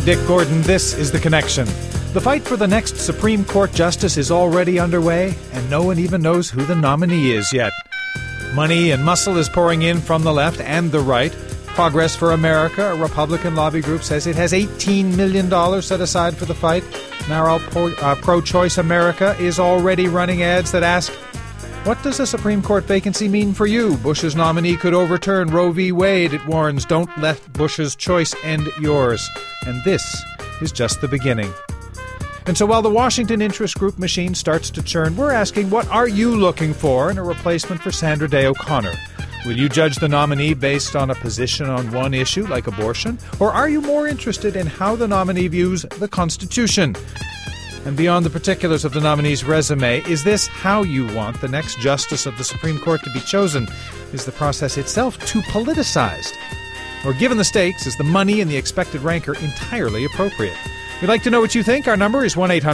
Dick Gordon. This is The Connection. The fight for the next Supreme Court justice is already underway, and no one even knows who the nominee is yet. Money and muscle is pouring in from the left and the right. Progress for America, a Republican lobby group, says it has $18 million set aside for the fight. Now Pro-Choice America is already running ads that ask, what does a Supreme Court vacancy mean for you? Bush's nominee could overturn Roe v. Wade, it warns. Don't let Bush's choice end yours. And this is just the beginning. And so while the Washington interest group machine starts to churn, we're asking, what are you looking for in a replacement for Sandra Day O'Connor? Will you judge the nominee based on a position on one issue, like abortion? Or are you more interested in how the nominee views the Constitution? And beyond the particulars of the nominee's resume, is this how you want the next justice of the Supreme Court to be chosen? Is the process itself too politicized? Or given the stakes, is the money and the expected rancor entirely appropriate? We'd like to know what you think. Our number is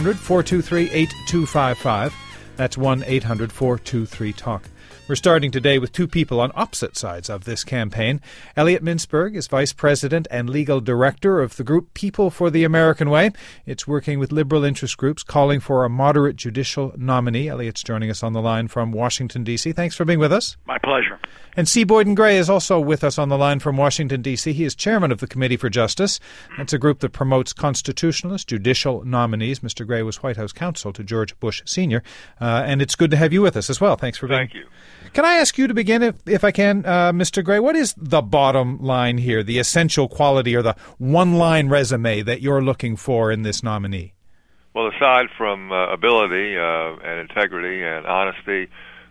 1-800-423-8255. That's 1-800-423-TALK. We're starting today with two people on opposite sides of this campaign. Elliot Mintzberg is Vice President and Legal Director of the group People for the American Way. It's working with liberal interest groups calling for a moderate judicial nominee. Elliot's joining us on the line from Washington, D.C. Thanks for being with us. My pleasure. And C. Boyden Gray is also with us on the line from Washington, D.C. He is chairman of the Committee for Justice. That's a group that promotes constitutionalist judicial nominees. Mr. Gray was White House counsel to George Bush Sr., and it's good to have you with us as well. Thanks for being. Thank you. Can I ask you to begin, if I can, Mr. Gray, what is the bottom line here, the essential quality or the one-line resume that you're looking for in this nominee? Well, aside from ability and integrity and honesty,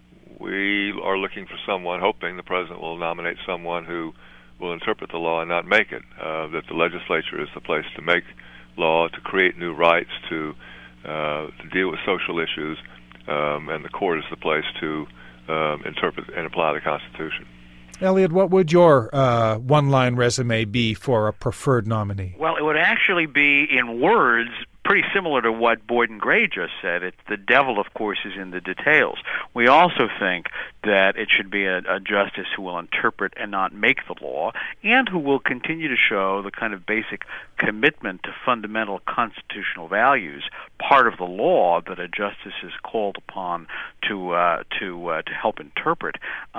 we are looking for someone, hoping the president will nominate someone who will interpret the law and not make it, that the legislature is the place to make law, to create new rights, to deal with social issues, and the court is the place to interpret and apply the Constitution. Elliot, what would your one-line resume be for a preferred nominee? Well, it would actually be, in words, pretty similar to what Boyden Gray just said. The devil, of course, is in the details. We also think that it should be a justice who will interpret and not make the law, and who will continue to show the kind of basic commitment to fundamental constitutional values, part of the law that a justice is called upon to help interpret,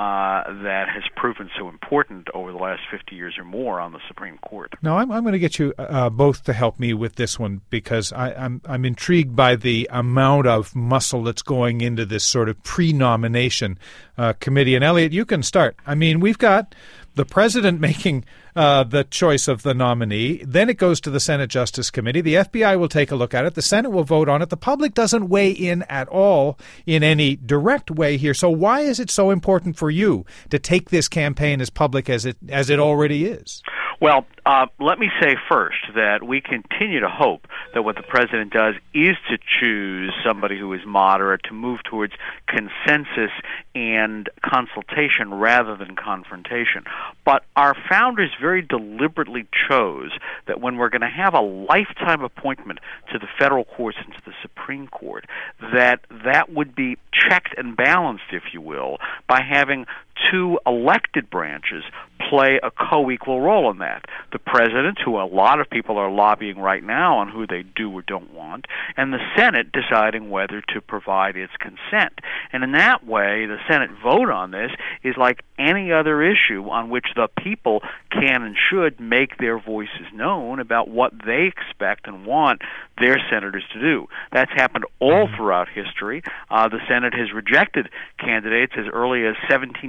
that has proven so important over the last 50 years or more on the Supreme Court. Now, I'm going to get you both to help me with this one, because I'm intrigued by the amount of muscle that's going into this sort of pre-nomination committee. And Elliot, you can start. I mean, we've got the president making the choice of the nominee. Then it goes to the Senate Justice Committee. The FBI will take a look at it. The Senate will vote on it. The public doesn't weigh in at all in any direct way here. So why is it so important for you to take this campaign as public as it already is? Well, let me say first that we continue to hope that what the president does is to choose somebody who is moderate, to move towards consensus and consultation rather than confrontation. But our founders very deliberately chose that when we're going to have a lifetime appointment to the federal courts and to the Supreme Court, that would be checked and balanced, if you will, by having two elected branches play a co-equal role in that. The president, who a lot of people are lobbying right now on who they do or don't want, and the Senate deciding whether to provide its consent. And in that way, the Senate vote on this is like any other issue on which the people can and should make their voices known about what they expect and want their senators to do. That's happened all throughout history. The Senate has rejected candidates as early as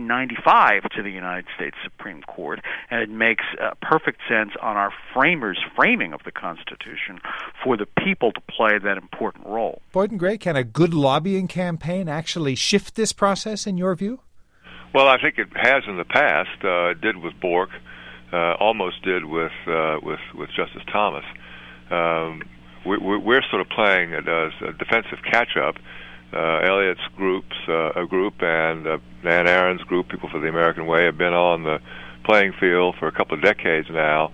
1795 to the United States Supreme Court, and it makes perfect sense on our framers' framing of the Constitution for the people to play that important role. Boyden Gray, can a good lobbying campaign actually shift this process, in your view? Well, I think it has in the past. It did with Bork, almost did with Justice Thomas. We're sort of playing it as a defensive catch-up. Elliott's group and Nan Aaron's group, People for the American Way, have been on the playing field for a couple of decades now,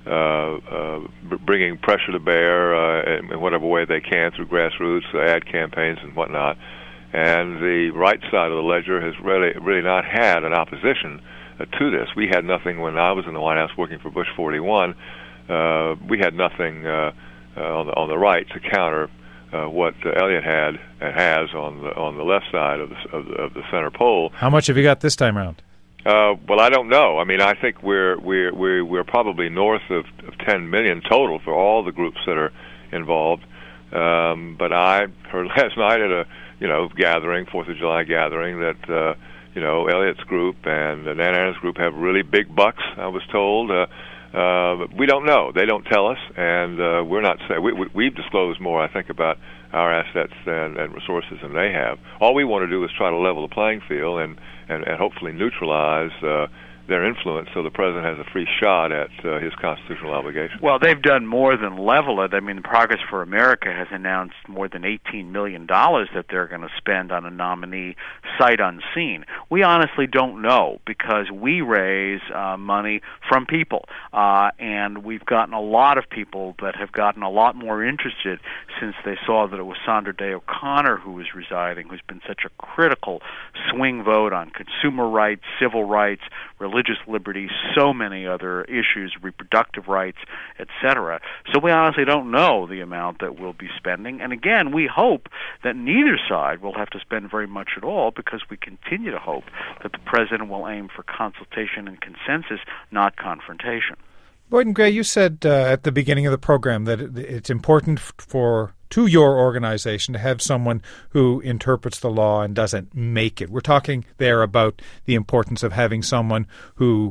bringing pressure to bear in whatever way they can through grassroots, ad campaigns and whatnot. And the right side of the ledger has really not had an opposition to this. We had nothing when I was in the White House working for Bush 41. we had nothing on the right to counter what Elliott had and has on the left side of the center pole. How much have you got this time around? Well, I don't know. I mean, I think we're probably north of 10 million total for all the groups that are involved. But I heard last night at a gathering, 4th of July gathering, that Elliott's group and Nana Anna's group have really big bucks, I was told. But we don't know. They don't tell us, and we're not saying. We've disclosed more, I think, about our assets and resources than they have. All we want to do is try to level the playing field and hopefully neutralize their influence so the president has a free shot at his constitutional obligation. Well, they've done more than level it. I mean, Progress for America has announced more than $18 million that they're going to spend on a nominee sight unseen. We honestly don't know because we raise money from people, and we've gotten a lot of people that have gotten a lot more interested since they saw that it was Sandra Day O'Connor who was residing, who's been such a critical swing vote on consumer rights, civil rights, religious liberty, so many other issues, reproductive rights, etc. So we honestly don't know the amount that we'll be spending. And again, we hope that neither side will have to spend very much at all because we continue to hope that the president will aim for consultation and consensus, not confrontation. Boyden Gray, you said at the beginning of the program that it's important to your organization to have someone who interprets the law and doesn't make it. We're talking there about the importance of having someone who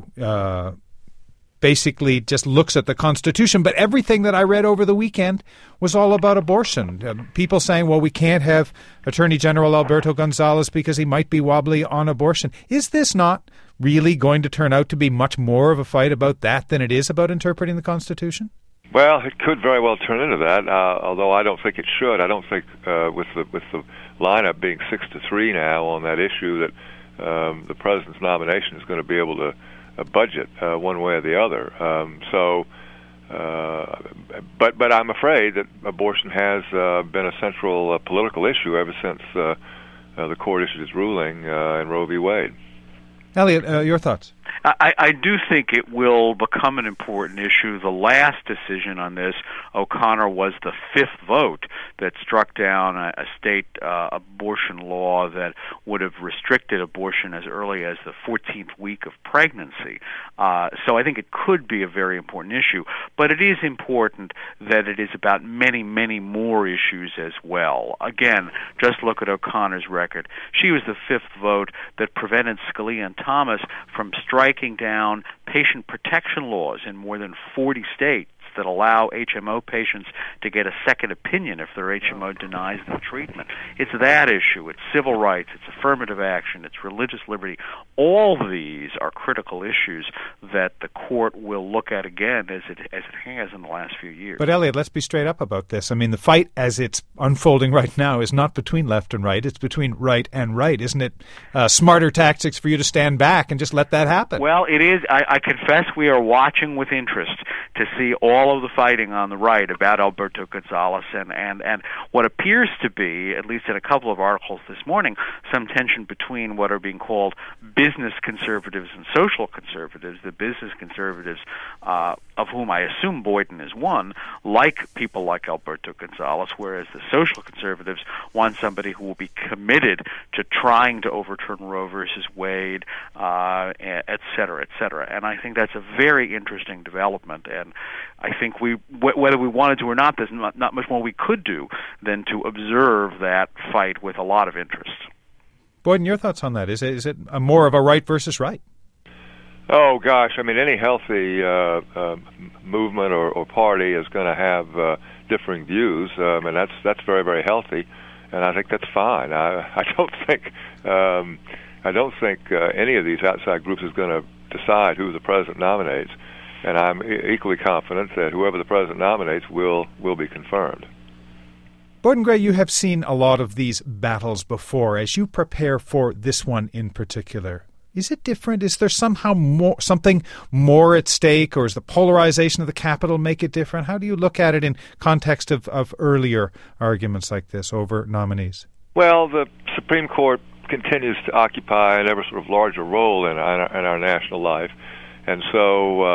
basically just looks at the Constitution. But everything that I read over the weekend was all about abortion. People saying, well, we can't have Attorney General Alberto Gonzales because he might be wobbly on abortion. Is this not really going to turn out to be much more of a fight about that than it is about interpreting the Constitution? Well, it could very well turn into that, although I don't think it should. I don't think with the lineup being 6-3 now on that issue that the president's nomination is going to be able to budget one way or the other. But I'm afraid that abortion has been a central political issue ever since the court issued its ruling in Roe v. Wade. Elliott, your thoughts? I do think it will become an important issue. The last decision on this, O'Connor was the fifth vote that struck down a state abortion law that would have restricted abortion as early as the 14th week of pregnancy. So I think it could be a very important issue. But it is important that it is about many, many more issues as well. Again, just look at O'Connor's record. She was the fifth vote that prevented Scalia and Thomas from striking down patient protection laws in more than 40 states that allow HMO patients to get a second opinion if their HMO denies them treatment. It's that issue. It's civil rights. It's affirmative action. It's religious liberty. All these are critical issues that the court will look at again as it has in the last few years. But Elliott, let's be straight up about this. I mean, the fight as it's unfolding right now is not between left and right. It's between right and right. Isn't it smarter tactics for you to stand back and just let that happen? Well, it is. I confess we are watching with interest to see all of the fighting on the right about Alberto Gonzales and what appears to be, at least in a couple of articles this morning, some tension between what are being called business conservatives and social conservatives. The business conservatives, of whom I assume Boyden is one, like people like Alberto Gonzales, whereas the social conservatives want somebody who will be committed to trying to overturn Roe versus Wade, et cetera, et cetera. And I think that's a very interesting development, and I think whether we wanted to or not, there's not much more we could do than to observe that fight with a lot of interest. Boyden, your thoughts on that? Is it more of a right versus right? Oh, gosh. I mean, any healthy movement or party is going to have differing views, and that's very, very healthy, and I think that's fine. I don't think any of these outside groups is going to decide who the president nominates. And I'm equally confident that whoever the president nominates will be confirmed. Boyden Gray, you have seen a lot of these battles before. As you prepare for this one in particular, is it different? Is there somehow something more at stake, or is the polarization of the Capitol make it different? How do you look at it in context of earlier arguments like this over nominees? Well, the Supreme Court continues to occupy an ever sort of larger role in our national life. And so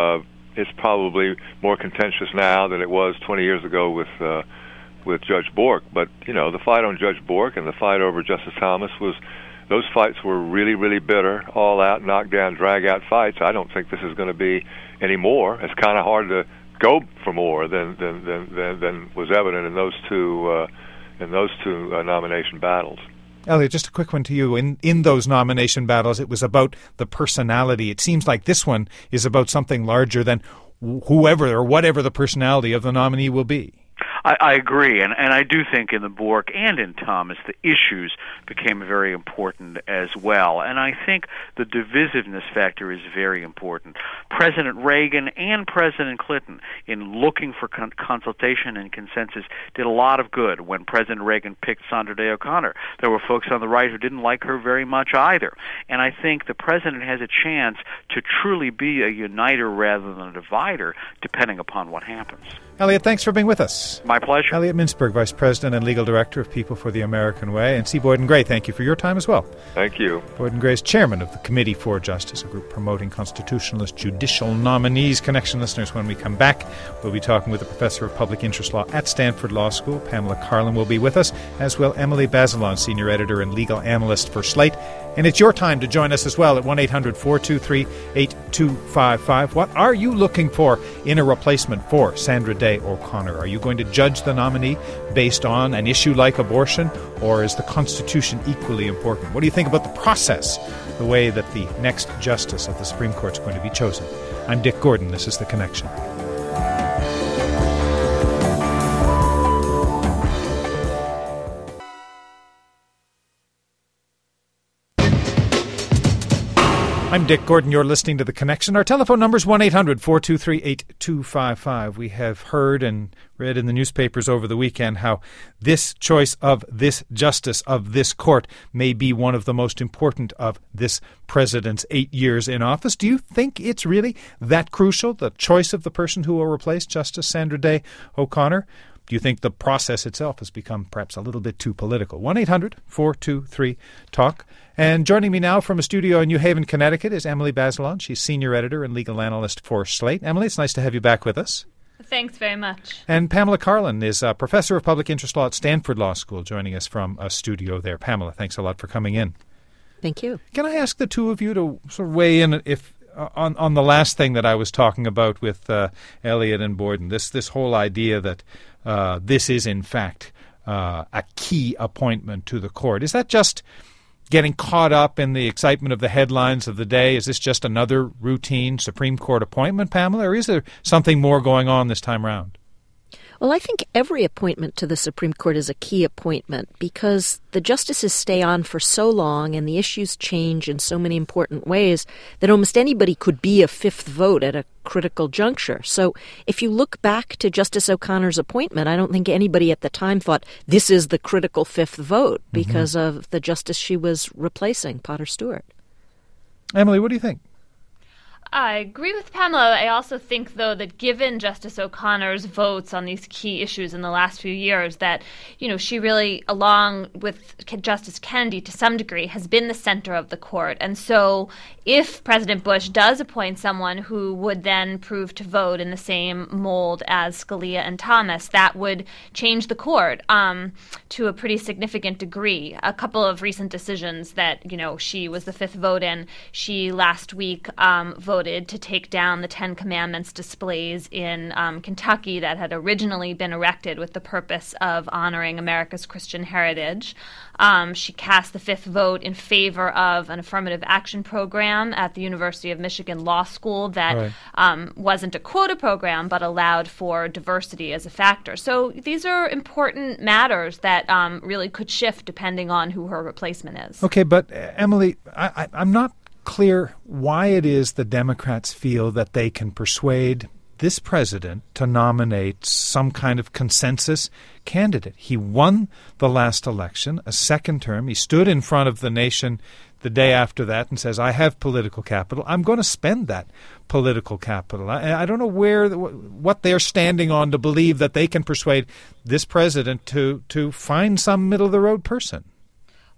it's probably more contentious now than it was 20 years ago with Judge Bork. But, the fight on Judge Bork and the fight over Justice Thomas those fights were really, really bitter, all-out, knock-down, drag-out fights. I don't think this is going to be any more. It's kind of hard to go for more than was evident in those two nomination battles. Elliot, just a quick one to you. In those nomination battles, it was about the personality. It seems like this one is about something larger than whoever or whatever the personality of the nominee will be. I agree, and I do think in the Bork and in Thomas, the issues became very important as well. And I think the divisiveness factor is very important. President Reagan and President Clinton, in looking for consultation and consensus, did a lot of good. When President Reagan picked Sandra Day O'Connor, there were folks on the right who didn't like her very much either. And I think the president has a chance to truly be a uniter rather than a divider, depending upon what happens. Elliot, thanks for being with us. My pleasure. Elliot Mintzberg, Vice President and Legal Director of People for the American Way. And C. Boyden Gray, thank you for your time as well. Thank you. Boyden Gray is Chairman of the Committee for Justice, a group promoting constitutionalist judicial nominees. Connection listeners, when we come back, we'll be talking with a professor of public interest law at Stanford Law School. Pamela Karlan will be with us, as will Emily Bazelon, Senior Editor and Legal Analyst for Slate. And it's your time to join us as well at 1-800-423-8255. What are you looking for in a replacement for Sandra Day O'Connor? Are you going to judge the nominee based on an issue like abortion, or is the Constitution equally important? What do you think about the process, the way that the next justice of the Supreme Court is going to be chosen? I'm Dick Gordon. This is The Connection. I'm Dick Gordon. You're listening to The Connection. Our telephone number is 1-800-423-8255. We have heard and read in the newspapers over the weekend how this choice of this justice of this court may be one of the most important of this president's 8 years in office. Do you think it's really that crucial, the choice of the person who will replace Justice Sandra Day O'Connor? Do you think the process itself has become perhaps a little bit too political? 1-800-423-TALK. And joining me now from a studio in New Haven, Connecticut is Emily Bazelon. She's Senior Editor and Legal Analyst for Slate. Emily, it's nice to have you back with us. Thanks very much. And Pamela Karlan is a Professor of Public Interest Law at Stanford Law School, joining us from a studio there. Pamela, thanks a lot for coming in. Thank you. Can I ask the two of you to sort of weigh in on the last thing that I was talking about with Elliot and Boyden, this whole idea that this is, in fact, a key appointment to the court. Is that just getting caught up in the excitement of the headlines of the day? Is this just another routine Supreme Court appointment, Pamela, or is there something more going on this time around? Well, I think every appointment to the Supreme Court is a key appointment because the justices stay on for so long and the issues change in so many important ways that almost anybody could be a fifth vote at a critical juncture. So if you look back to Justice O'Connor's appointment, I don't think anybody at the time thought this is the critical fifth vote because of the justice she was replacing, Potter Stewart. Emily, what do you think? I agree with Pamela. I also think, though, that given Justice O'Connor's votes on these key issues in the last few years, that, she really, along with Justice Kennedy to some degree, has been the center of the court. And so if President Bush does appoint someone who would then prove to vote in the same mold as Scalia and Thomas, that would change the court to a pretty significant degree. A couple of recent decisions that, she was the fifth vote in, she last week voted to take down the Ten Commandments displays in Kentucky that had originally been erected with the purpose of honoring America's Christian heritage. She cast the fifth vote in favor of an affirmative action program at the University of Michigan Law School that wasn't a quota program but allowed for diversity as a factor. So these are important matters that really could shift depending on who her replacement is. Okay, but Emily, I'm not clear why it is the Democrats feel that they can persuade this president to nominate some kind of consensus candidate. He won the last election, a second term. He stood in front of the nation the day after that and says, I have political capital. I'm going to spend that political capital. I don't know what they're standing on to believe that they can persuade this president to find some middle-of-the-road person.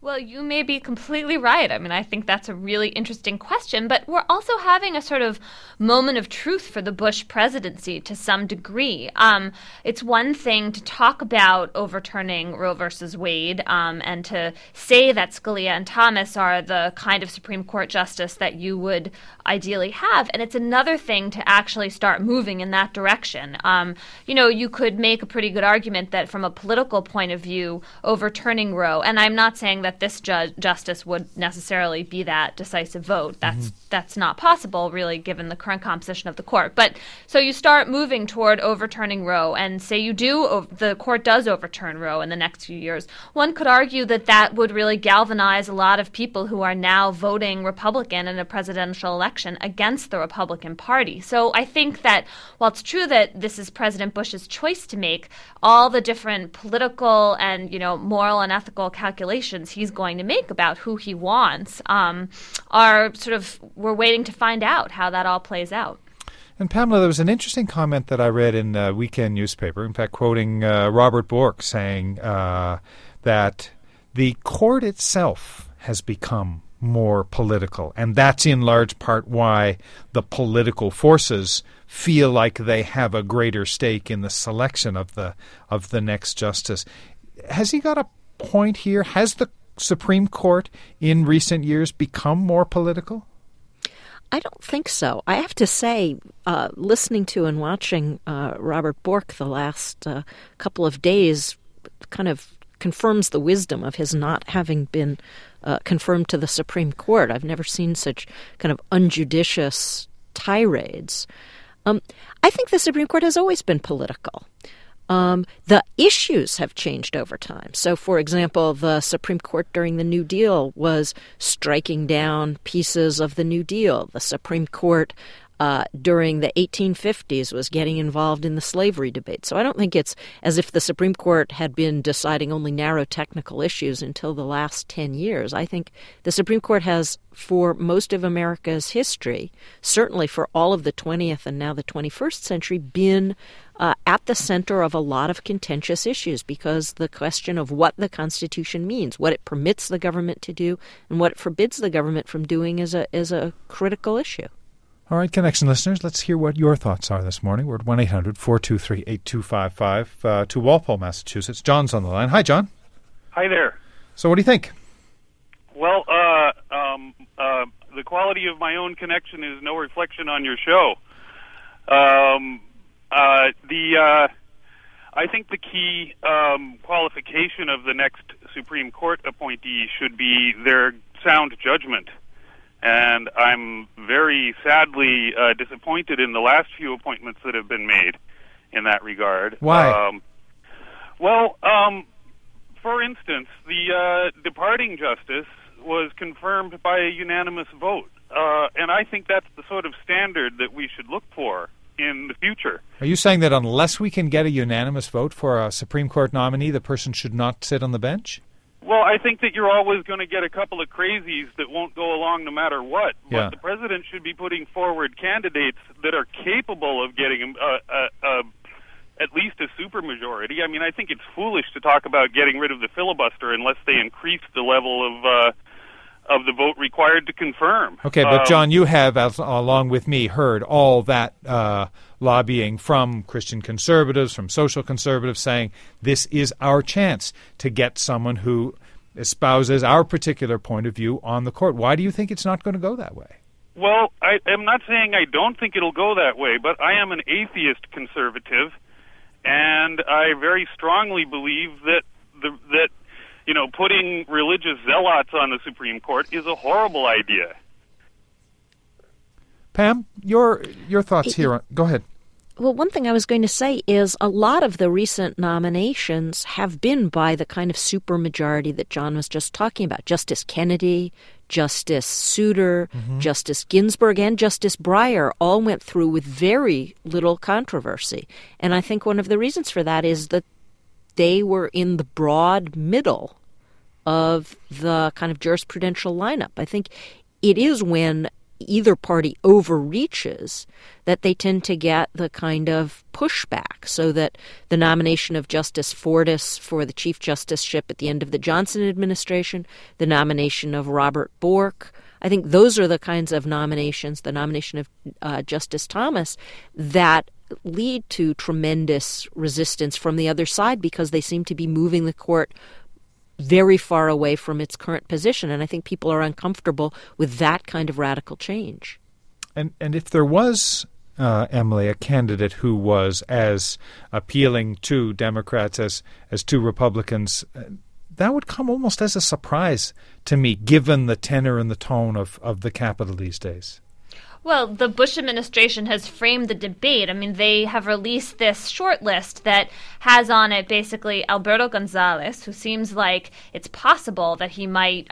Well, you may be completely right. I mean, I think that's a really interesting question, but we're also having a sort of moment of truth for the Bush presidency to some degree. It's one thing to talk about overturning Roe versus Wade and to say that Scalia and Thomas are the kind of Supreme Court justice that you would ideally have, and it's another thing to actually start moving in that direction. You could make a pretty good argument that from a political point of view, overturning Roe, and I'm not saying that this justice would necessarily be that decisive vote. That's not possible, really, given the current composition of the court. But so you start moving toward overturning Roe, and say the court does overturn Roe in the next few years. One could argue that that would really galvanize a lot of people who are now voting Republican in a presidential election against the Republican Party. So I think that while it's true that this is President Bush's choice to make, all the different political and moral and ethical calculations he's going to make about who he wants are sort of, we're waiting to find out how that all plays out. And Pamela, there was an interesting comment that I read in a weekend newspaper, in fact quoting Robert Bork, saying that the court itself has become more political, and that's in large part why the political forces feel like they have a greater stake in the selection of the next justice. Has he got a point here? Has the Supreme Court in recent years become more political? I don't think so. I have to say, listening to and watching Robert Bork the last couple of days kind of confirms the wisdom of his not having been confirmed to the Supreme Court. I've never seen such kind of unjudicious tirades. I think the Supreme Court has always been political. The issues have changed over time. So, for example, the Supreme Court during the New Deal was striking down pieces of the New Deal. The Supreme Court during the 1850s was getting involved in the slavery debate. So I don't think it's as if the Supreme Court had been deciding only narrow technical issues until the last 10 years. I think the Supreme Court has, for most of America's history, certainly for all of the 20th and now the 21st century, been at the center of a lot of contentious issues, because the question of what the Constitution means, what it permits the government to do, and what it forbids the government from doing is a critical issue. All right, Connection listeners, let's hear what your thoughts are this morning. We're at 1-800-423-8255 to Walpole, Massachusetts. John's on the line. Hi, John. Hi there. So what do you think? Well, the quality of my own connection is no reflection on your show. I think the key qualification of the next Supreme Court appointee should be their sound judgment. And I'm very sadly disappointed in the last few appointments that have been made in that regard. Why? For instance, the departing justice was confirmed by a unanimous vote. And I think that's the sort of standard that we should look for in the future. Are you saying that unless we can get a unanimous vote for a Supreme Court nominee, the person should not sit on the bench? Well, I think that you're always going to get a couple of crazies that won't go along no matter what. But the president should be putting forward candidates that are capable of getting at least a supermajority. I mean, I think it's foolish to talk about getting rid of the filibuster unless they increase the level of the vote required to confirm. Okay, but John, you have, along with me, heard all that lobbying from Christian conservatives, from social conservatives, saying this is our chance to get someone who espouses our particular point of view on the court. Why do you think it's not going to go that way? Well, I'm not saying I don't think it'll go that way, but I am an atheist conservative, and I very strongly believe that putting religious zealots on the Supreme Court is a horrible idea. Pam, your thoughts here. Go ahead. Well, one thing I was going to say is a lot of the recent nominations have been by the kind of supermajority that John was just talking about. Justice Kennedy, Justice Souter, Justice Ginsburg, and Justice Breyer all went through with very little controversy. And I think one of the reasons for that is that they were in the broad middle of the kind of jurisprudential lineup. I think it is when either party overreaches, that they tend to get the kind of pushback, so that the nomination of Justice Fortas for the Chief Justiceship at the end of the Johnson administration, the nomination of Robert Bork, I think those are the kinds of nominations, the nomination of Justice Thomas, that lead to tremendous resistance from the other side because they seem to be moving the court very far away from its current position. And I think people are uncomfortable with that kind of radical change. And if there was, Emily, a candidate who was as appealing to Democrats as to Republicans, that would come almost as a surprise to me, given the tenor and the tone of the Capitol these days. Well, the Bush administration has framed the debate. I mean, they have released this short list that has on it basically Alberto Gonzales, who seems like it's possible that he might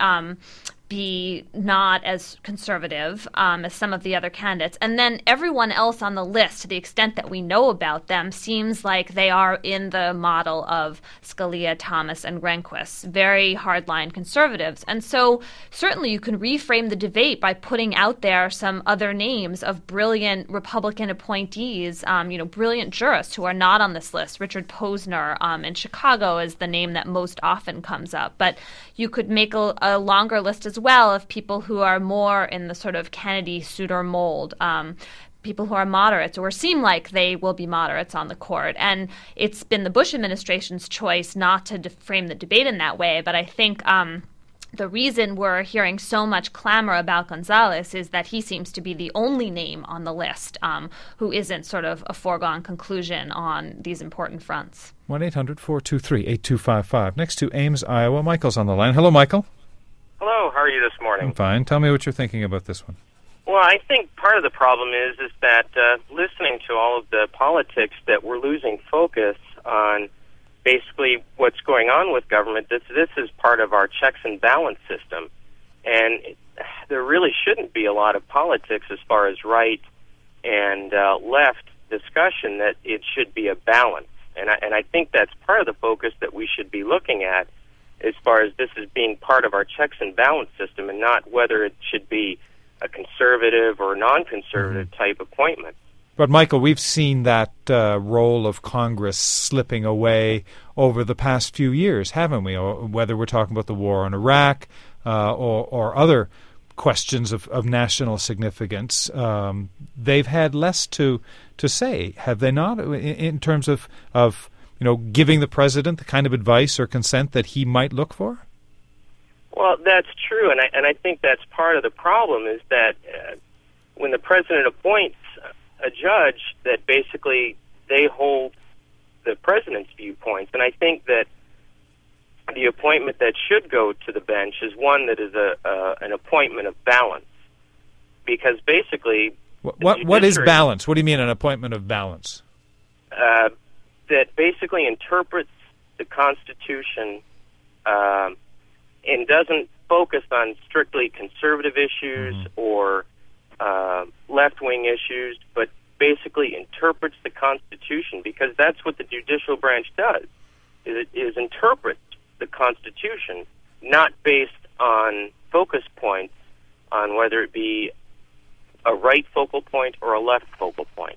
be not as conservative as some of the other candidates. And then everyone else on the list, to the extent that we know about them, seems like they are in the model of Scalia, Thomas, and Rehnquist, very hardline conservatives. And so certainly you can reframe the debate by putting out there some other names of brilliant Republican appointees, brilliant jurists who are not on this list. Richard Posner in Chicago is the name that most often comes up. But you could make a longer list as well of people who are more in the sort of Kennedy-Souter mold, people who are moderates or seem like they will be moderates on the court. And it's been the Bush administration's choice not to frame the debate in that way. But I think the reason we're hearing so much clamor about Gonzales is that he seems to be the only name on the list who isn't sort of a foregone conclusion on these important fronts. 1-800-423-8255. Next to Ames, Iowa, Michael's on the line. Hello, Michael. Hello, how are you this morning? I'm fine. Tell me what you're thinking about this one. Well, I think part of the problem is that listening to all of the politics, that we're losing focus on basically what's going on with government. This is part of our checks and balance system, and there really shouldn't be a lot of politics as far as right and left discussion. That it should be a balance, and I think that's part of the focus that we should be looking at, as far as this as being part of our checks and balance system, and not whether it should be a conservative or non-conservative type appointment. But, Michael, we've seen that role of Congress slipping away over the past few years, haven't we? Or whether we're talking about the war in Iraq or other questions of national significance, they've had less to say, have they not, in terms of giving the president the kind of advice or consent that he might look for? Well, that's true, and I think that's part of the problem, is that when the president appoints a judge, that basically they hold the president's viewpoints, and I think that the appointment that should go to the bench is one that is an appointment of balance, because basically... What is balance? What do you mean an appointment of balance? That basically interprets the Constitution and doesn't focus on strictly conservative issues or left-wing issues, but basically interprets the Constitution, because that's what the judicial branch does, is interpret the Constitution, not based on focus points on whether it be a right focal point or a left focal point.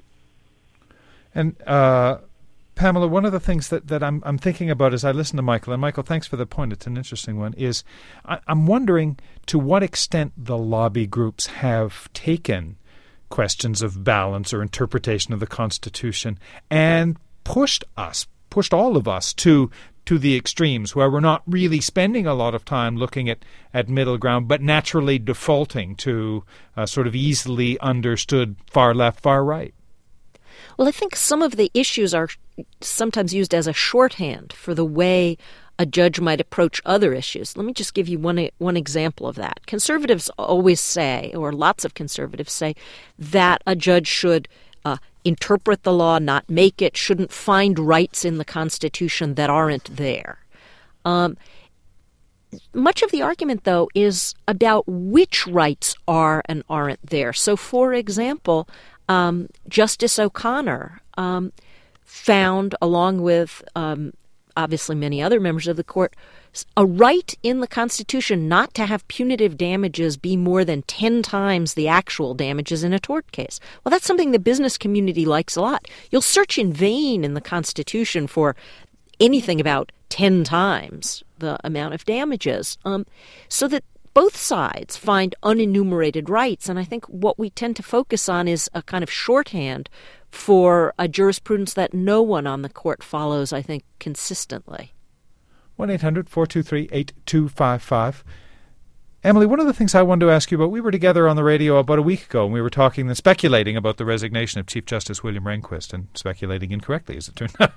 And Pamela, one of the things that I'm thinking about as I listen to Michael, and Michael, thanks for the point, it's an interesting one, is I'm wondering to what extent the lobby groups have taken questions of balance or interpretation of the Constitution and pushed all of us to the extremes, where we're not really spending a lot of time looking at middle ground, but naturally defaulting to sort of easily understood far left, far right. Well, I think some of the issues are sometimes used as a shorthand for the way a judge might approach other issues. Let me just give you one example of that. Conservatives always say, or lots of conservatives say, that a judge should interpret the law, not make it, shouldn't find rights in the Constitution that aren't there. Much of the argument, though, is about which rights are and aren't there. So, for example, Justice O'Connor found, along with obviously many other members of the court, a right in the Constitution not to have punitive damages be more than 10 times the actual damages in a tort case. Well, that's something the business community likes a lot. You'll search in vain in the Constitution for anything about 10 times the amount of damages, so that both sides find unenumerated rights. And I think what we tend to focus on is a kind of shorthand for a jurisprudence that no one on the court follows, I think, consistently. 1-800-423-8255. Emily, one of the things I wanted to ask you about, we were together on the radio about a week ago, and we were talking and speculating about the resignation of Chief Justice William Rehnquist, and speculating incorrectly, as it turned out.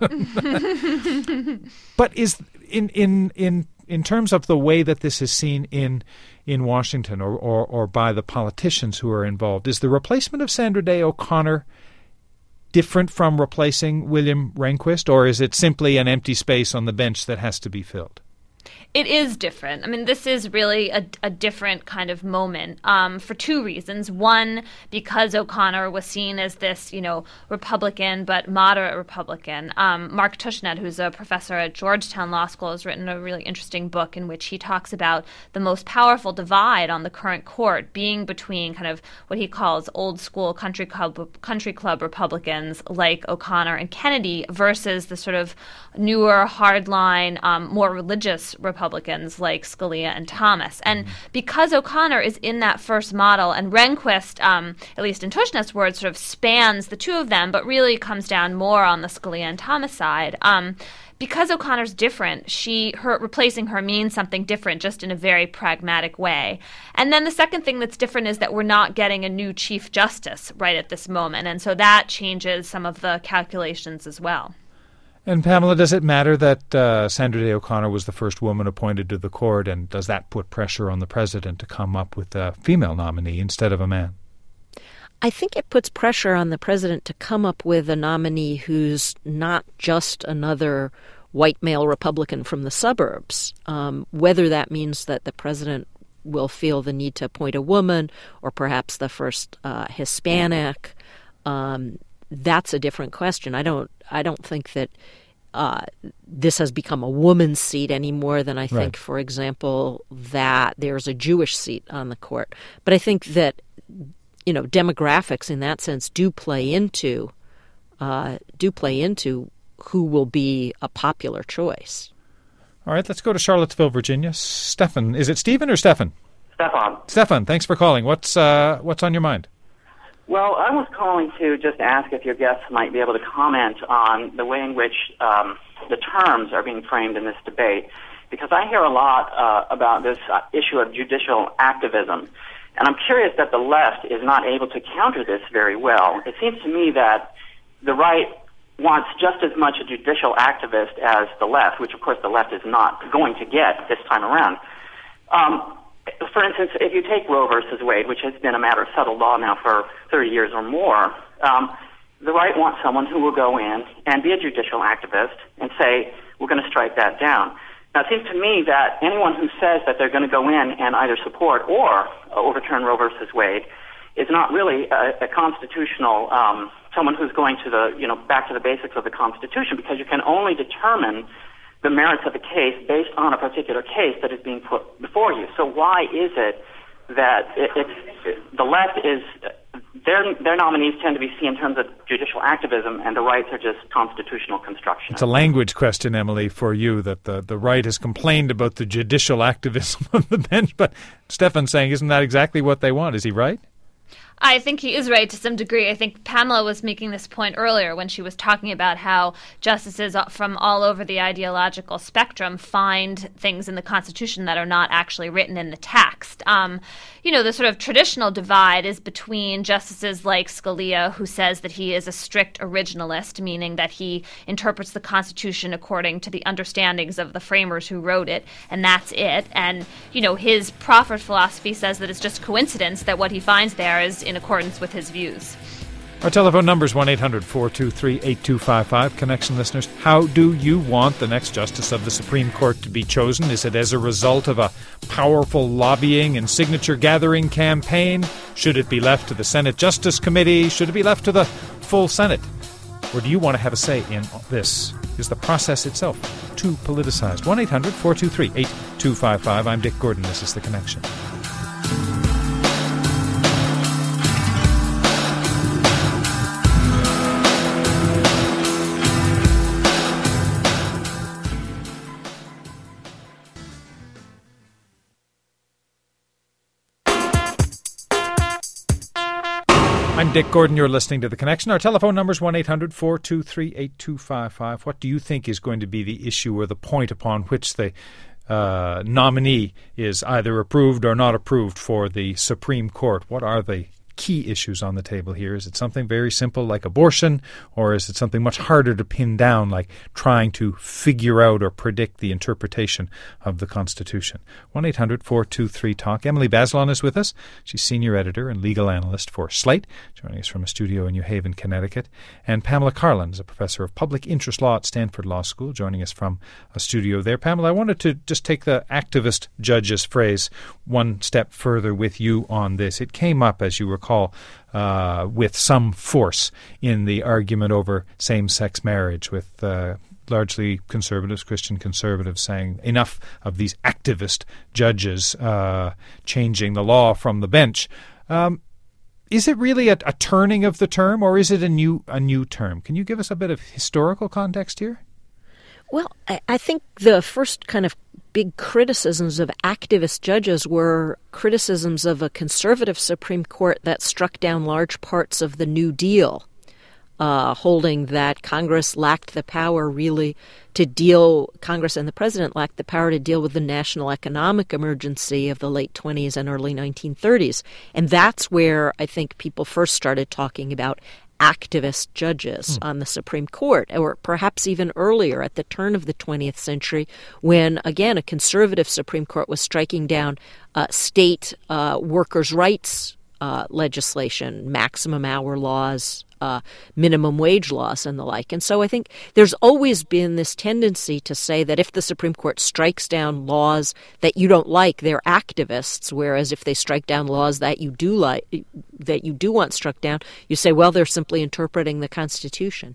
But is in terms of the way that this is seen in Washington or by the politicians who are involved, is the replacement of Sandra Day O'Connor different from replacing William Rehnquist, or is it simply an empty space on the bench that has to be filled? It is different. I mean, this is really a different kind of moment for two reasons. One, because O'Connor was seen as this, Republican but moderate Republican. Mark Tushnet, who's a professor at Georgetown Law School, has written a really interesting book in which he talks about the most powerful divide on the current court being between kind of what he calls old school country club Republicans like O'Connor and Kennedy versus the sort of newer, hardline, more religious Republicans like Scalia and Thomas. And because O'Connor is in that first model, and Rehnquist, at least in Tushnet's words, sort of spans the two of them, but really comes down more on the Scalia and Thomas side, because O'Connor's different, replacing her means something different, just in a very pragmatic way. And then the second thing that's different is that we're not getting a new Chief Justice right at this moment, and so that changes some of the calculations as well. And Pamela, does it matter that Sandra Day O'Connor was the first woman appointed to the court, and does that put pressure on the president to come up with a female nominee instead of a man? I think it puts pressure on the president to come up with a nominee who's not just another white male Republican from the suburbs. Whether that means that the president will feel the need to appoint a woman or perhaps the first Hispanic, that's a different question. I don't think that this has become a woman's seat any more than I think, right, for example, that there's a Jewish seat on the court. But I think that demographics in that sense do play into who will be a popular choice. All right, let's go to Charlottesville, Virginia. Stefan, is it Stephen or Stefan? Stefan, thanks for calling. What's on your mind? Well, I was calling to just ask if your guests might be able to comment on the way in which the terms are being framed in this debate, because I hear a lot about this issue of judicial activism, and I'm curious that the left is not able to counter this very well. It seems to me that the right wants just as much a judicial activist as the left, which of course the left is not going to get this time around. For instance, if you take Roe versus Wade, which has been a matter of settled law now for 30 years or more, the right wants someone who will go in and be a judicial activist and say, we're going to strike that down. Now, it seems to me that anyone who says that they're going to go in and either support or overturn Roe versus Wade is not really a constitutional, someone who's going to back to the basics of the Constitution, because you can only determine the merits of a case based on a particular case that is being put before you. So why is it that the left is, their nominees tend to be seen in terms of judicial activism, and the rights are just constitutional construction? It's a language question, Emily, for you, that the right has complained about the judicial activism on the bench, but Stefan's saying, isn't that exactly what they want? Is he right? I think he is right to some degree. I think Pamela was making this point earlier when she was talking about how justices from all over the ideological spectrum find things in the Constitution that are not actually written in the text. The sort of traditional divide is between justices like Scalia, who says that he is a strict originalist, meaning that he interprets the Constitution according to the understandings of the framers who wrote it, and that's it. And, his proffered philosophy says that it's just coincidence that what he finds there is in accordance with his views. Our telephone number is 1-800-423-8255. Connection listeners, how do you want the next Justice of the Supreme Court to be chosen? Is it as a result of a powerful lobbying and signature-gathering campaign? Should it be left to the Senate Justice Committee? Should it be left to the full Senate? Or do you want to have a say in this? Is the process itself too politicized? 1-800-423-8255. I'm Dick Gordon. This is The Connection. I'm Dick Gordon. You're listening to The Connection. Our telephone number is 1-800-423-8255. What do you think is going to be the issue or the point upon which the nominee is either approved or not approved for the Supreme Court? What are the key issues on the table here? Is it something very simple like abortion, or is it something much harder to pin down like trying to figure out or predict the interpretation of the Constitution? 1-800-423-TALK. Emily Bazelon is with us. She's senior editor and legal analyst for Slate, joining us from a studio in New Haven, Connecticut. And Pamela Karlan is a professor of public interest law at Stanford Law School, joining us from a studio there. Pamela, I wanted to just take the activist judge's phrase one step further with you on this. It came up, as you recall, with some force in the argument over same-sex marriage, with largely conservatives, Christian conservatives, saying enough of these activist judges changing the law from the bench. Is it really a turning of the term, or is it a new term? Can you give us a bit of historical context here? Well, I think the first kind of big criticisms of activist judges were criticisms of a conservative Supreme Court that struck down large parts of the New Deal, holding that Congress lacked the power really to deal, Congress and the president lacked the power to deal with the national economic emergency of the late 20s and early 1930s. And that's where I think people first started talking about activist judges on the Supreme Court, or perhaps even earlier at the turn of the 20th century when, again, a conservative Supreme Court was striking down state workers' rights legislation, maximum hour laws, minimum wage laws and the like. And so I think there's always been this tendency to say that if the Supreme Court strikes down laws that you don't like, they're activists, whereas if they strike down laws that you do like, that you do want struck down, you say, well, they're simply interpreting the Constitution.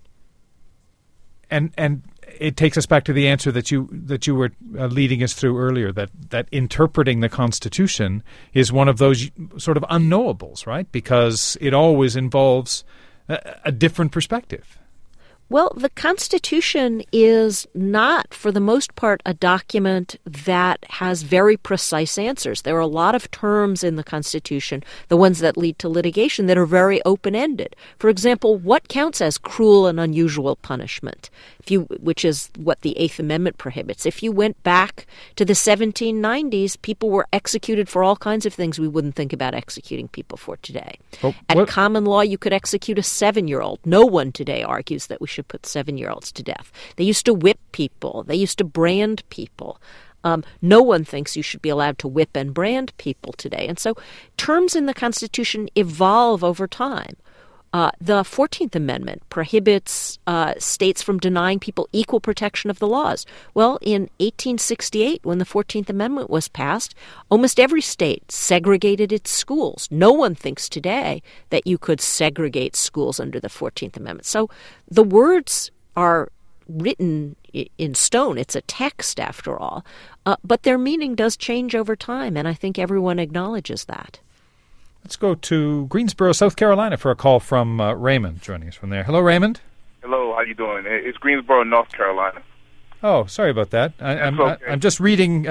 And it takes us back to the answer that you were leading us through earlier, that interpreting the Constitution is one of those sort of unknowables, right? Because it always involves a different perspective. Well, the Constitution is not, for the most part, a document that has very precise answers. There are a lot of terms in the Constitution, the ones that lead to litigation, that are very open-ended. For example, what counts as cruel and unusual punishment, which is what the Eighth Amendment prohibits? If you went back to the 1790s, people were executed for all kinds of things we wouldn't think about executing people for today. At common law, you could execute a 7-year-old. No one today argues that we should put 7-year-olds to death. They used to whip people. They used to brand people. No one thinks you should be allowed to whip and brand people today. And so terms in the Constitution evolve over time. The 14th Amendment prohibits states from denying people equal protection of the laws. Well, in 1868, when the 14th Amendment was passed, almost every state segregated its schools. No one thinks today that you could segregate schools under the 14th Amendment. So the words are written in stone. It's a text, after all. But their meaning does change over time, and I think everyone acknowledges that. Let's go to Greensboro, South Carolina, for a call from Raymond, joining us from there. Hello, Raymond. Hello, how you doing? It's Greensboro, North Carolina. Oh, sorry about that. I'm just reading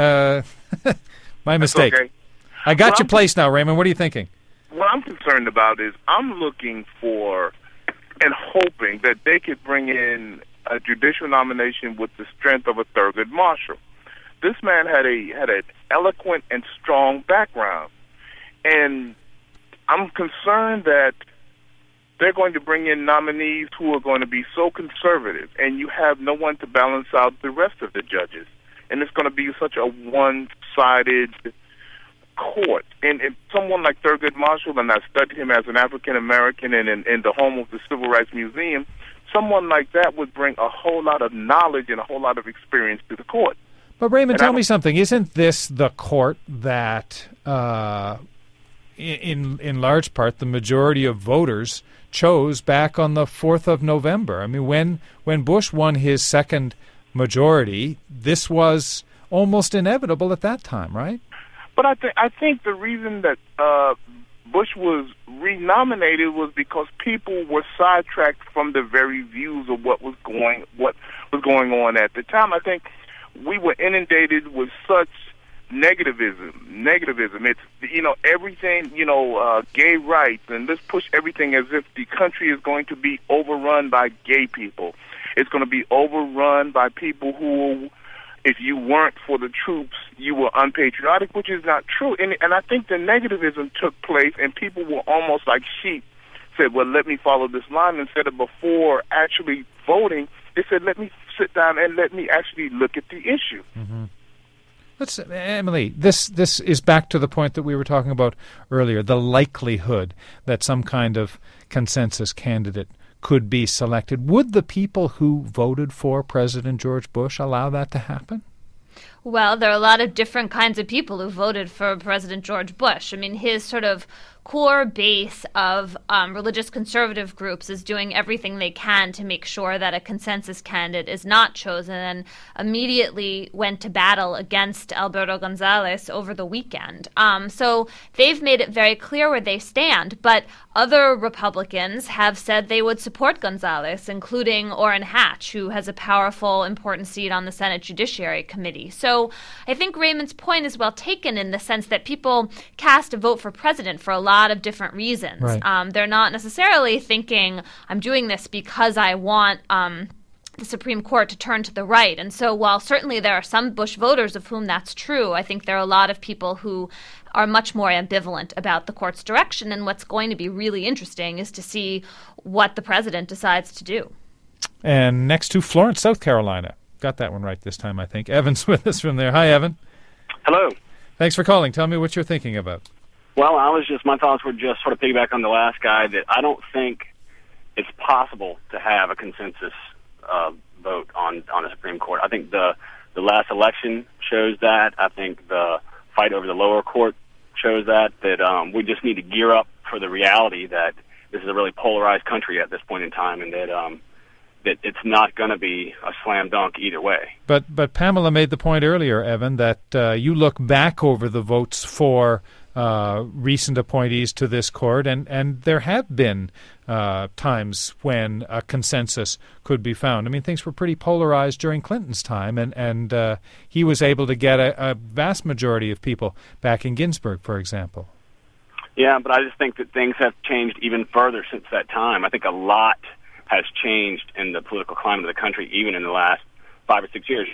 my mistake. Okay. I got your place now, Raymond. What are you thinking? What I'm concerned about is I'm looking for and hoping that they could bring in a judicial nomination with the strength of a Thurgood Marshall. This man had an eloquent and strong background, and I'm concerned that they're going to bring in nominees who are going to be so conservative, and you have no one to balance out the rest of the judges. And it's going to be such a one-sided court. And someone like Thurgood Marshall, and I studied him as an African-American and in the home of the Civil Rights Museum, someone like that would bring a whole lot of knowledge and a whole lot of experience to the court. But Raymond, tell me something. Isn't this the court that in large part, the majority of voters chose back on the 4th of November. I mean, when Bush won his second majority, this was almost inevitable at that time, right? But I think the reason that Bush was renominated was because people were sidetracked from the very views of what was going on at the time. I think we were inundated with such negativism. It's, everything, gay rights, and let's push everything as if the country is going to be overrun by gay people. It's going to be overrun by people who, if you weren't for the troops, you were unpatriotic, which is not true. And I think the negativism took place, and people were almost like sheep, said, well, let me follow this line, instead of before actually voting, they said, let me sit down and let me actually look at the issue. Mm-hmm. Emily, this is back to the point that we were talking about earlier, the likelihood that some kind of consensus candidate could be selected. Would the people who voted for President George Bush allow that to happen? Well, there are a lot of different kinds of people who voted for President George Bush. I mean, his sort of core base of religious conservative groups is doing everything they can to make sure that a consensus candidate is not chosen, and immediately went to battle against Alberto Gonzales over the weekend. So they've made it very clear where they stand, but other Republicans have said they would support Gonzales, including Orrin Hatch, who has a powerful, important seat on the Senate Judiciary Committee. So I think Raymond's point is well taken in the sense that people cast a vote for president for a lot of different reasons. Right. They're not necessarily thinking, I'm doing this because I want the Supreme Court to turn to the right. And so while certainly there are some Bush voters of whom that's true, I think there are a lot of people who are much more ambivalent about the court's direction. And what's going to be really interesting is to see what the president decides to do. And next to Florence, South Carolina. Got that one right this time, I think. Evan's with us from there. Hi, Evan. Hello. Thanks for calling. Tell me what you're thinking about. Well, my thoughts were just sort of piggyback on the last guy, that I don't think it's possible to have a consensus vote on the Supreme Court. I think the last election shows that. I think the fight over the lower court shows that we just need to gear up for the reality that this is a really polarized country at this point in time, and that it's not going to be a slam dunk either way. But Pamela made the point earlier, Evan, that you look back over the votes for recent appointees to this court, and there have been times when a consensus could be found. I mean, things were pretty polarized during Clinton's time, and he was able to get a vast majority of people backing Ginsburg, for example. Yeah, but I just think that things have changed even further since that time. I think a lot has changed in the political climate of the country, even in the last 5 or 6 years.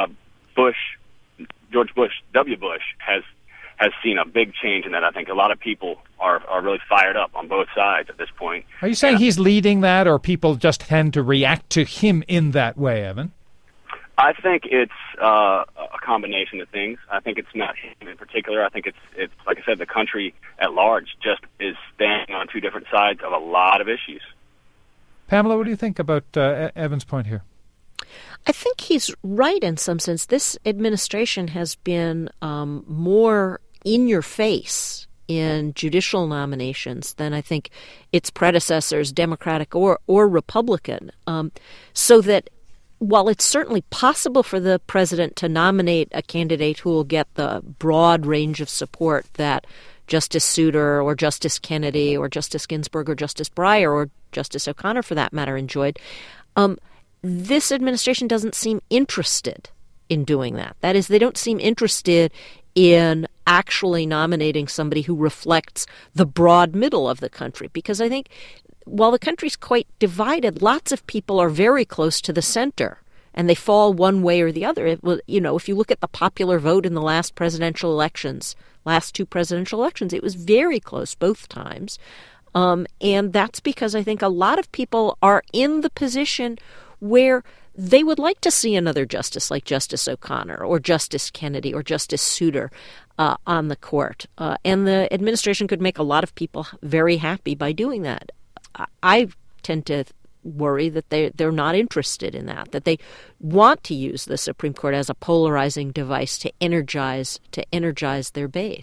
George Bush, W. Bush, has seen a big change in that. I think a lot of people are really fired up on both sides at this point. Are you saying he's leading that, or people just tend to react to him in that way, Evan? I think it's a combination of things. I think it's not him in particular. I think it's like I said, the country at large just is standing on two different sides of a lot of issues. Pamela, what do you think about Evan's point here? I think he's right in some sense. This administration has been more in your face in judicial nominations than I think its predecessors, Democratic or Republican. So that while it's certainly possible for the president to nominate a candidate who will get the broad range of support that Justice Souter or Justice Kennedy or Justice Ginsburg or Justice Breyer or Justice O'Connor, for that matter, enjoyed, this administration doesn't seem interested in doing that. That is, they don't seem interested in actually nominating somebody who reflects the broad middle of the country. Because I think while the country's quite divided, lots of people are very close to the center, and they fall one way or the other. If you look at the popular vote in the last two presidential elections, it was very close both times. And that's because I think a lot of people are in the position where they would like to see another justice like Justice O'Connor or Justice Kennedy or Justice Souter on the court. And the administration could make a lot of people very happy by doing that. I tend to worry that they're not interested in that they want to use the Supreme Court as a polarizing device to energize their base.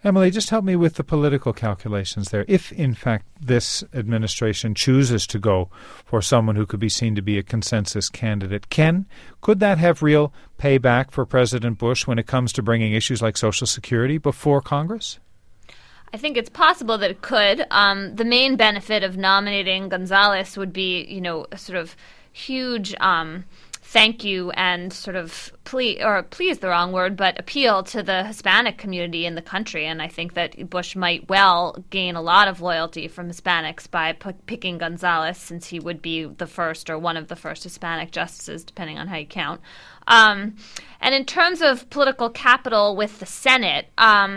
Emily, just help me with the political calculations there. If, in fact, this administration chooses to go for someone who could be seen to be a consensus candidate, could that have real payback for President Bush when it comes to bringing issues like Social Security before Congress? I think it's possible that it could. The main benefit of nominating Gonzalez would be, a sort of huge thank you and sort of plea is the wrong word, but appeal to the Hispanic community in the country. And I think that Bush might well gain a lot of loyalty from Hispanics by picking Gonzalez, since he would be the first or one of the first Hispanic justices, depending on how you count. And in terms of political capital with the Senate, I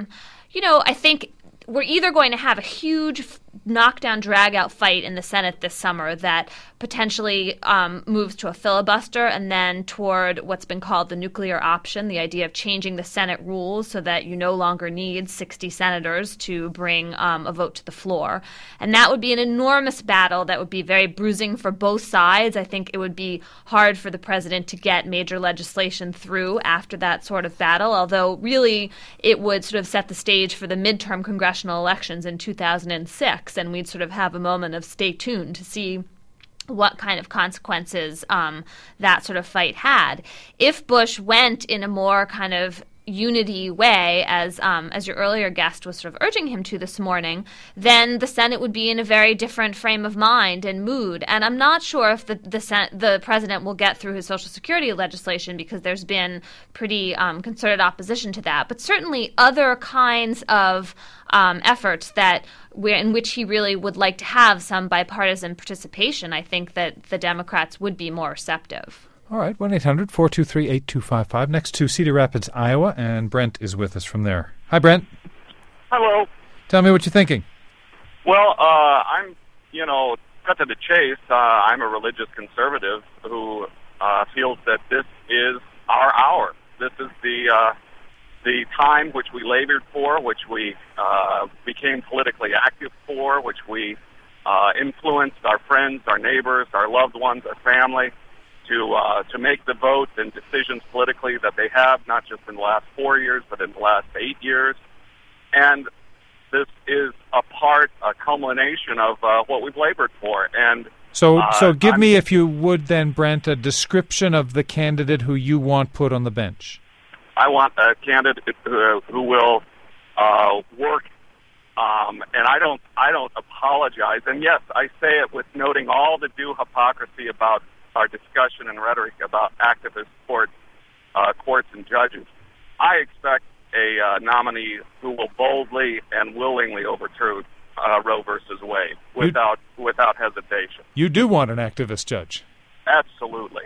think we're either going to have a huge knockdown, drag-out fight in the Senate this summer that potentially moves to a filibuster and then toward what's been called the nuclear option, the idea of changing the Senate rules so that you no longer need 60 senators to bring a vote to the floor. And that would be an enormous battle that would be very bruising for both sides. I think it would be hard for the president to get major legislation through after that sort of battle, although really it would sort of set the stage for the midterm congressional elections in 2006. And we'd sort of have a moment of stay tuned to see what kind of consequences that sort of fight had. If Bush went in a more kind of unity way, as your earlier guest was sort of urging him to this morning, then the Senate would be in a very different frame of mind and mood. And I'm not sure if the president will get through his Social Security legislation, because there's been pretty concerted opposition to that. But certainly other kinds of efforts in which he really would like to have some bipartisan participation, I think that the Democrats would be more receptive. All right, 1-800-423-8255. Next to Cedar Rapids, Iowa, and Brent is with us from there. Hi, Brent. Hello. Tell me what you're thinking. Well, I'm, cut to the chase. I'm a religious conservative who feels that this is our hour. This is the time which we labored for, which we became politically active for, which we influenced our friends, our neighbors, our loved ones, our family, to make the votes and decisions politically that they have, not just in the last 4 years, but in the last 8 years. And this is a culmination of what we've labored for. And So give me, if you would then, Brent, a description of the candidate who you want put on the bench. I want a candidate who will work, and I don't apologize. And yes, I say it with noting all the due hypocrisy about our discussion and rhetoric about activist courts and judges. I expect a nominee who will boldly and willingly overturn Roe versus Wade without hesitation. You do want an activist judge? Absolutely.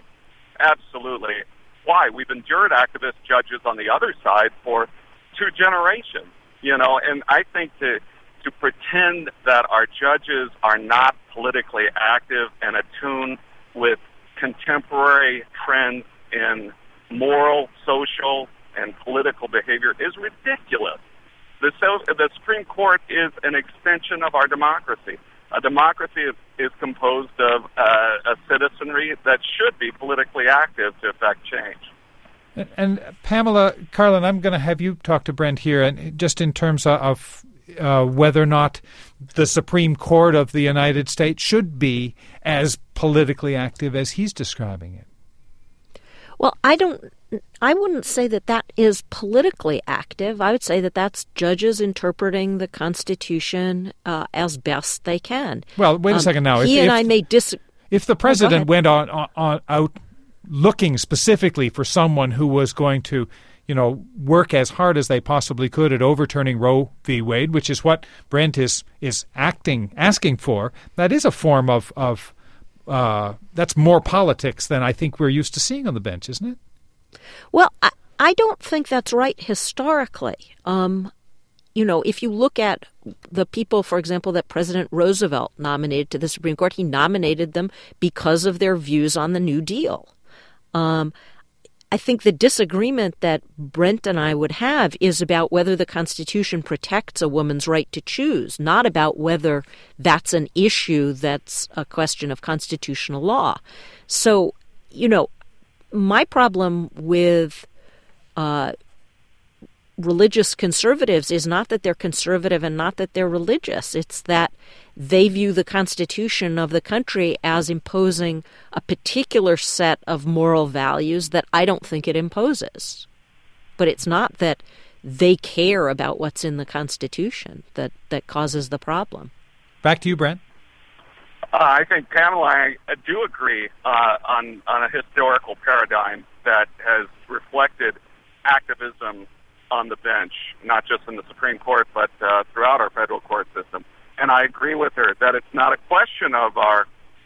Why? We've endured activist judges on the other side for 2 generations, and I think to pretend that our judges are not politically active and attuned with contemporary trends in moral, social, and political behavior is ridiculous. The Supreme Court is an extension of our democracy. A democracy is composed of a citizenry that should be politically active to effect change. And Pamela Karlan, I'm going to have you talk to Brent here, and just in terms of whether or not the Supreme Court of the United States should be as politically active as he's describing it. Well, I wouldn't say that is politically active. I would say that that's judges interpreting the Constitution as best they can. Well, wait a second now. If the president went out looking specifically for someone who was going to work as hard as they possibly could at overturning Roe v. Wade, which is what Brent is asking for, that is a form of that's more politics than I think we're used to seeing on the bench, isn't it? Well, I don't think that's right historically. If you look at the people, for example, that President Roosevelt nominated to the Supreme Court, he nominated them because of their views on the New Deal. I think the disagreement that Brent and I would have is about whether the Constitution protects a woman's right to choose, not about whether that's an issue that's a question of constitutional law. So, my problem with religious conservatives is not that they're conservative and not that they're religious. It's that they view the Constitution of the country as imposing a particular set of moral values that I don't think it imposes. But it's not that they care about what's in the Constitution that causes the problem. Back to you, Brent. I think, Pamela, I do agree on a historical paradigm that has reflected activism on the bench, not just in the Supreme Court, but throughout our federal court system. And I agree with her that it's not a question of our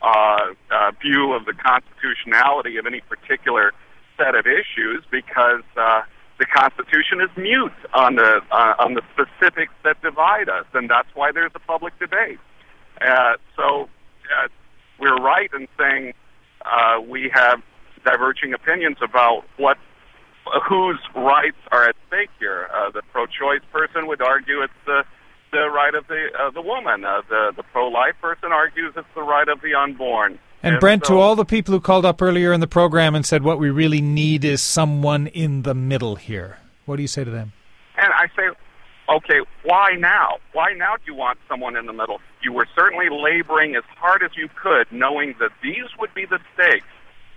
view of the constitutionality of any particular set of issues, because the Constitution is mute on the specifics that divide us, and that's why there's a public debate. So we're right in saying we have diverging opinions about whose rights are at stake here. The pro-choice person would argue it's the right of the woman. The pro-life person argues it's the right of the unborn. And Brent, to all the people who called up earlier in the program and said what we really need is someone in the middle here, what do you say to them? And I say, okay, why now? Why now do you want someone in the middle? You were certainly laboring as hard as you could, knowing that these would be the stakes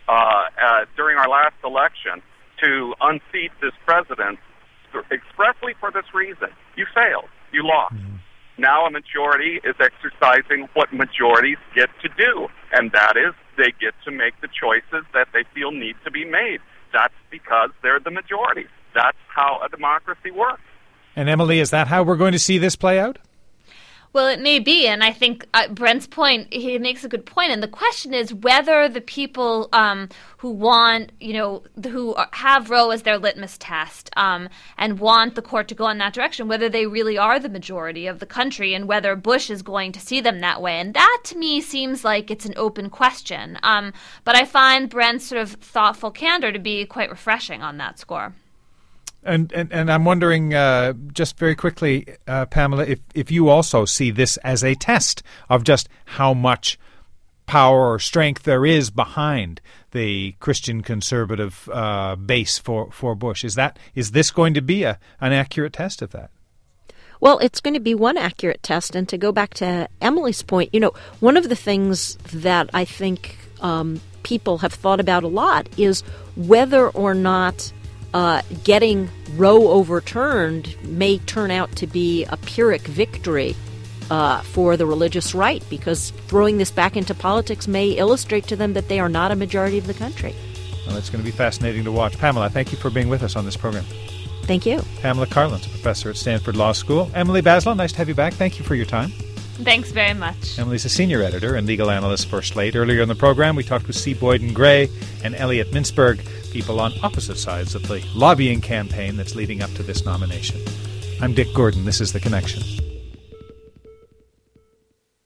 during our last election to unseat this president expressly for this reason. You failed. You lost. Mm-hmm. Now a majority is exercising what majorities get to do, and that is they get to make the choices that they feel need to be made. That's because they're the majority. That's how a democracy works. And Emily, is that how we're going to see this play out? Well, it may be, and I think Brent's point, he makes a good point, and the question is whether the people who want, who have Roe as their litmus test and want the court to go in that direction, whether they really are the majority of the country and whether Bush is going to see them that way. And that, to me, seems like it's an open question. But I find Brent's sort of thoughtful candor to be quite refreshing on that score. And I'm wondering, just very quickly, Pamela, if you also see this as a test of just how much power or strength there is behind the Christian conservative base for Bush. Is this going to be an accurate test of that? Well, it's going to be one accurate test. And to go back to Emily's point, one of the things that I think people have thought about a lot is whether or not getting Roe overturned may turn out to be a Pyrrhic victory for the religious right, because throwing this back into politics may illustrate to them that they are not a majority of the country. Well, it's going to be fascinating to watch. Pamela, thank you for being with us on this program. Thank you. Pamela Carlin's a professor at Stanford Law School. Emily Bazelon, nice to have you back. Thank you for your time. Thanks very much. Emily's a senior editor and legal analyst for Slate. Earlier in the program, we talked with C. Boyden Gray and Elliot Mintzberg, people on opposite sides of the lobbying campaign that's leading up to this nomination. I'm Dick Gordon. This is The Connection.